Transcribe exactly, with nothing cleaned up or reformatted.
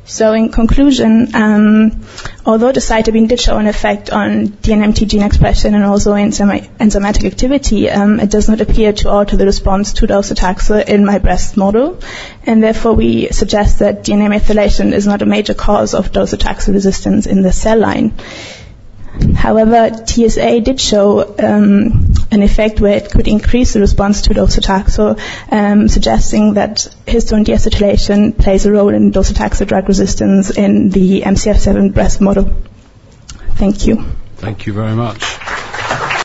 So in conclusion, um, although decitabine did show an effect on D N M T gene expression and also enzymi- enzymatic activity, um, it does not appear to alter the response to docetaxel in my breast model, and therefore we suggest that D N A methylation is not a major cause of docetaxel resistance in the cell line. However, T S A did show um, an effect where it could increase the response to docetaxel, um, suggesting that histone deacetylation plays a role in docetaxel drug resistance in the M C F seven breast model. Thank you. Thank you very much.